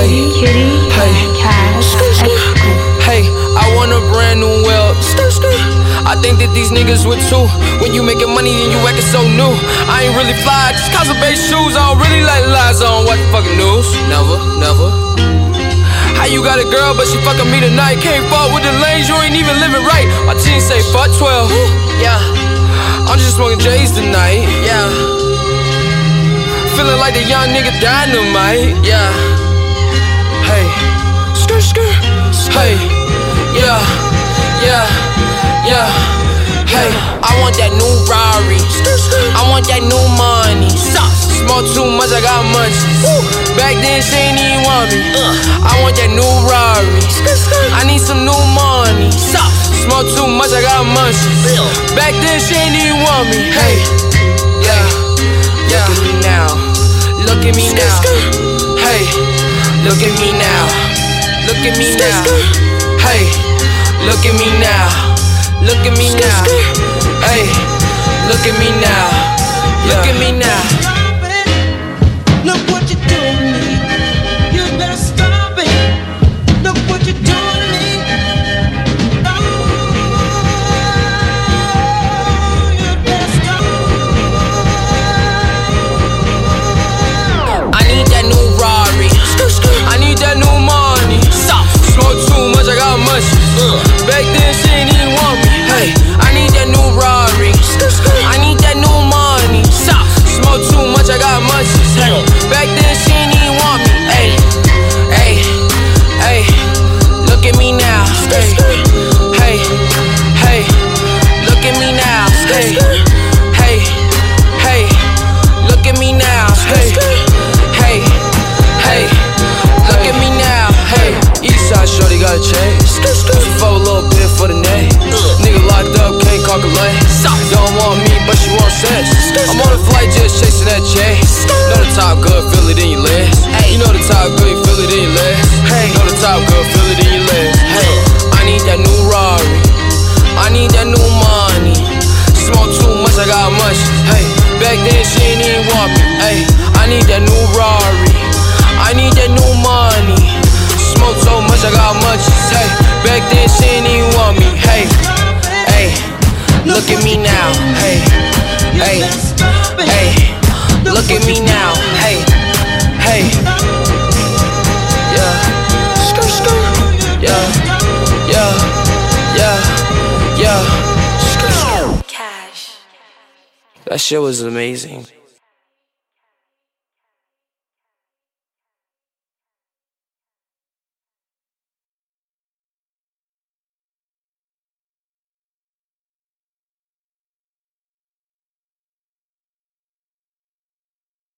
Hey, hey, hey, I want a brand new wheel. I think that these niggas would too. When you making money and you acting so new. I ain't really fly, just cosplay shoes. I don't really like lies, I don't watch the fucking news. Never, never. How you got a girl but she fucking me tonight? Can't fuck with the lanes, you ain't even living right. My team say fuck 12. Yeah, I'm just smoking J's tonight. Yeah, feeling like the young nigga Dynamite. Yeah. Hey, skirt, skirt. Hey, yeah, yeah, yeah. Hey, I want that new Rari. I want that new money. Smoke too much, I got munchies. Back then she ain't even want me. I want that new Rari. I need some new money. Smoke too much, I got munchies. Back then she ain't even want me. Hey, yeah, yeah. Look at me now. Look at me now. Hey, look at me now. Look at me now. Hey, look at me now. Look at me now. Hey, look at me now. Look at me now. Look what you do to me. You better stop it. Look what you do to me. Oh, you better stop. I need that new Rari. I need that new money. Smoke too much, I got munchies. Back then she ain't even want me. Hey, I need that new Rari. I need that new money. Smoke too much, I got munchies. Hey, back then she ain't even want me. Hey, hey, hey, look at me now. Hey, hey, hey, look at me now. Hey, hey, hey, look at me now. Hey, hey, hey, look at me now. Hey, Eastside shorty got a chain. For a little bit for the name. Nigga locked up, can't calculate. Don't want me, but she want sex. I'm on a flight just chasing that chain. Know the top good, feel it in your legs. You know the top good, you feel it in your legs. Hey, know the top good, feel it in your legs. Hey, I need that new Rari. I need that new money. Smoke too much, I got much. Hey, back then she ain't even want me. Hey, I need that new Rari. I need that new money. Smoke so much, I got much. Hey, back then she ain't even want me. Hey, hey, look at me now. Hey, hey, hey, look at me now. Hey, hey, yeah, skirt, skirt, yeah, yeah, yeah, yeah, skirt, skirt. Cash. That shit was amazing.